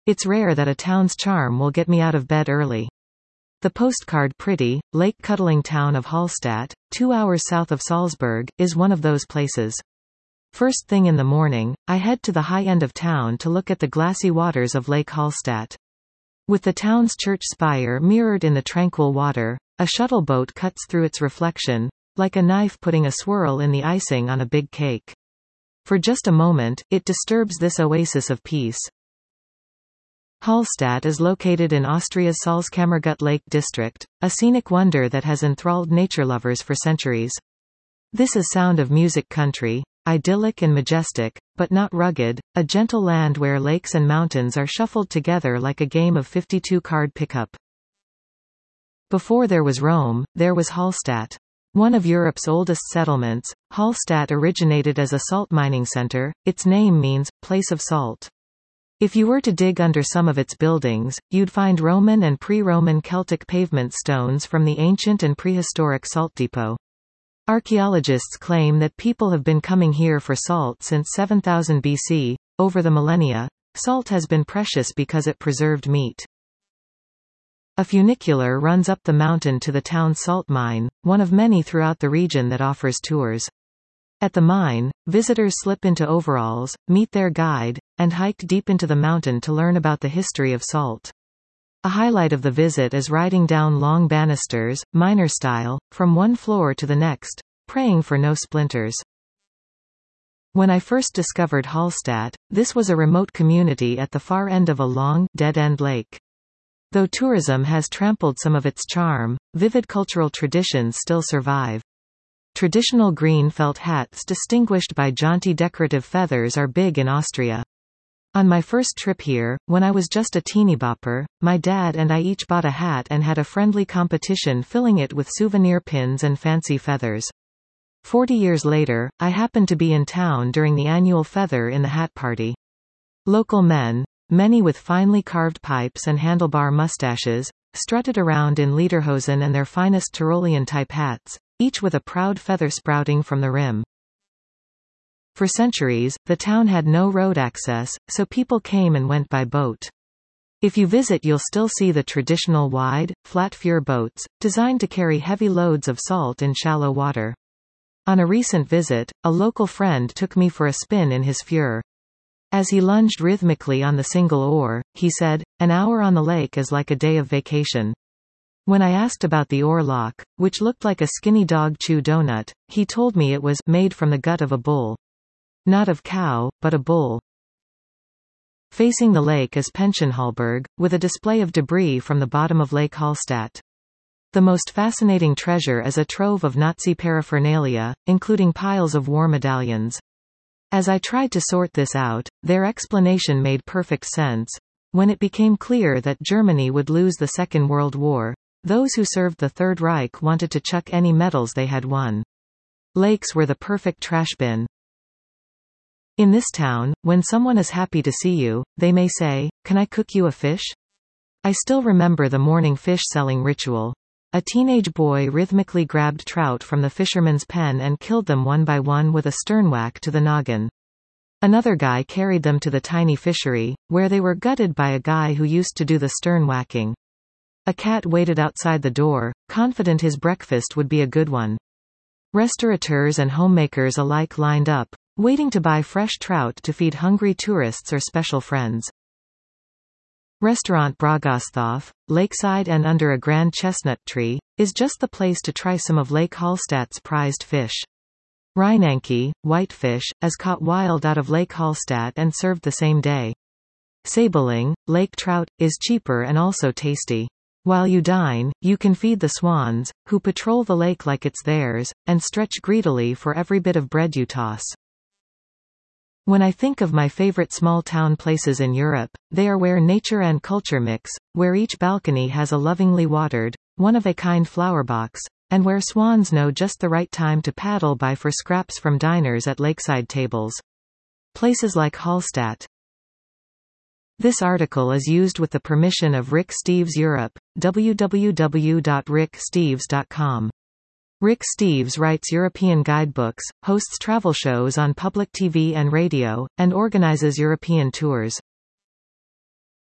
It's rare that a town's charm will get me out of bed early. The postcard pretty, lake-cuddling town of Hallstatt, 2 hours south of Salzburg, is one of those places. First thing in the morning, I head to the high end of town to look at the glassy waters of Lake Hallstatt. With the town's church spire mirrored in the tranquil water, a shuttle boat cuts through its reflection, like a knife putting a swirl in the icing on a big cake. For just a moment, it disturbs this oasis of peace. Hallstatt is located in Austria's Salzkammergut Lake District, a scenic wonder that has enthralled nature lovers for centuries. This is Sound of Music country, idyllic and majestic, but not rugged, a gentle land where lakes and mountains are shuffled together like a game of 52-card pickup. Before there was Rome, there was Hallstatt. One of Europe's oldest settlements, Hallstatt originated as a salt mining center. Its name means, place of salt. If you were to dig under some of its buildings, you'd find Roman and pre-Roman Celtic pavement stones from the ancient and prehistoric salt depot. Archaeologists claim that people have been coming here for salt since 7000 BC. Over the millennia, salt has been precious because it preserved meat. A funicular runs up the mountain to the town's salt mine, one of many throughout the region that offers tours. At the mine, visitors slip into overalls, meet their guide, and hike deep into the mountain to learn about the history of salt. A highlight of the visit is riding down long banisters, miner style, from one floor to the next, praying for no splinters. When I first discovered Hallstatt, this was a remote community at the far end of a long, dead-end lake. Though tourism has trampled some of its charm, vivid cultural traditions still survive. Traditional green felt hats distinguished by jaunty decorative feathers are big in Austria. On my first trip here, when I was just a teeny bopper, my dad and I each bought a hat and had a friendly competition filling it with souvenir pins and fancy feathers. 40 years later, I happened to be in town during the annual Feather in the Hat party. Local men, many with finely carved pipes and handlebar mustaches, strutted around in lederhosen and their finest Tyrolean-type hats, each with a proud feather sprouting from the rim. For centuries, the town had no road access, so people came and went by boat. If you visit, you'll still see the traditional wide, flat fjord boats, designed to carry heavy loads of salt in shallow water. On a recent visit, a local friend took me for a spin in his fjord. As he lunged rhythmically on the single oar, he said, "An hour on the lake is like a day of vacation." When I asked about the oar lock, which looked like a skinny dog chew donut, he told me it was made from the gut of a bull. Not of cow, but a bull. Facing the lake is Pensionhallberg, with a display of debris from the bottom of Lake Hallstatt. The most fascinating treasure is a trove of Nazi paraphernalia, including piles of war medallions. As I tried to sort this out, their explanation made perfect sense. When it became clear that Germany would lose the Second World War, those who served the Third Reich wanted to chuck any medals they had won. Lakes were the perfect trash bin. In this town, when someone is happy to see you, they may say, "Can I cook you a fish?" I still remember the morning fish selling ritual. A teenage boy rhythmically grabbed trout from the fisherman's pen and killed them one by one with a stern whack to the noggin. Another guy carried them to the tiny fishery, where they were gutted by a guy who used to do the stern whacking. A cat waited outside the door, confident his breakfast would be a good one. Restaurateurs and homemakers alike lined up, waiting to buy fresh trout to feed hungry tourists or special friends. Restaurant Bragasthof, lakeside and under a grand chestnut tree, is just the place to try some of Lake Hallstatt's prized fish. Rheinanke, whitefish, is caught wild out of Lake Hallstatt and served the same day. Saibling, lake trout, is cheaper and also tasty. While you dine, you can feed the swans, who patrol the lake like it's theirs, and stretch greedily for every bit of bread you toss. When I think of my favorite small-town places in Europe, they are where nature and culture mix, where each balcony has a lovingly watered, one-of-a-kind flower box, and where swans know just the right time to paddle by for scraps from diners at lakeside tables. Places like Hallstatt. This article is used with the permission of Rick Steves Europe, www.ricksteves.com. Rick Steves writes European guidebooks, hosts travel shows on public TV and radio, and organizes European tours.